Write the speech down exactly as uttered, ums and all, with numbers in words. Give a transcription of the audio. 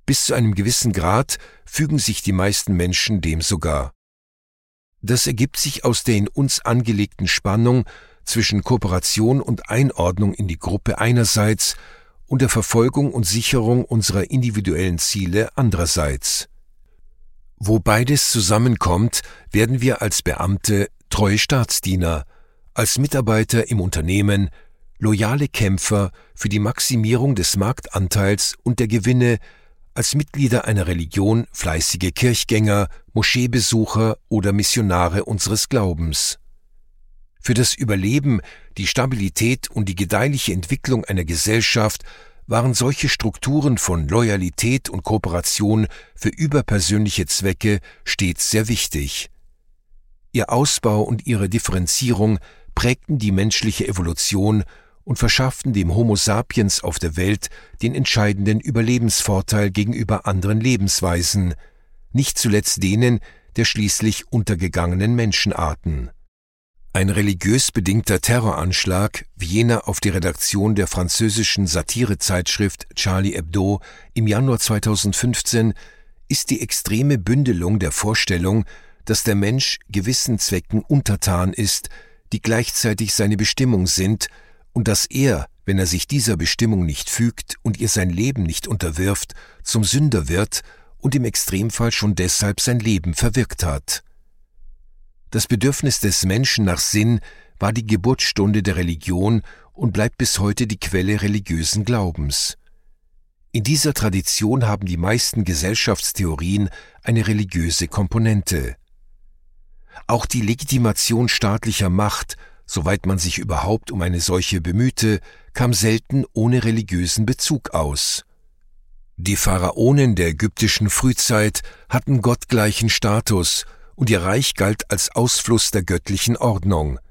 Bis zu einem gewissen Grad fügen sich die meisten Menschen dem sogar. Das ergibt sich aus der in uns angelegten Spannung zwischen Kooperation und Einordnung in die Gruppe einerseits und der Verfolgung und Sicherung unserer individuellen Ziele andererseits. Wo beides zusammenkommt, werden wir als Beamte treue Staatsdiener, als Mitarbeiter im Unternehmen loyale Kämpfer für die Maximierung des Marktanteils und der Gewinne, als Mitglieder einer Religion fleißige Kirchgänger, Moscheebesucher oder Missionare unseres Glaubens. Für das Überleben, die Stabilität und die gedeihliche Entwicklung einer Gesellschaft waren solche Strukturen von Loyalität und Kooperation für überpersönliche Zwecke stets sehr wichtig. Ihr Ausbau und ihre Differenzierung prägten die menschliche Evolution und verschafften dem Homo sapiens auf der Welt den entscheidenden Überlebensvorteil gegenüber anderen Lebensweisen, nicht zuletzt denen der schließlich untergegangenen Menschenarten. Ein religiös bedingter Terroranschlag, wie jener auf die Redaktion der französischen Satirezeitschrift Charlie Hebdo im Januar zweitausendfünfzehn, ist die extreme Bündelung der Vorstellung, dass der Mensch gewissen Zwecken untertan ist, die gleichzeitig seine Bestimmung sind, und dass er, wenn er sich dieser Bestimmung nicht fügt und ihr sein Leben nicht unterwirft, zum Sünder wird und im Extremfall schon deshalb sein Leben verwirkt hat. Das Bedürfnis des Menschen nach Sinn war die Geburtsstunde der Religion und bleibt bis heute die Quelle religiösen Glaubens. In dieser Tradition haben die meisten Gesellschaftstheorien eine religiöse Komponente. Auch die Legitimation staatlicher Macht, soweit man sich überhaupt um eine solche bemühte, kam selten ohne religiösen Bezug aus. Die Pharaonen der ägyptischen Frühzeit hatten gottgleichen Status und ihr Reich galt als Ausfluss der göttlichen Ordnung.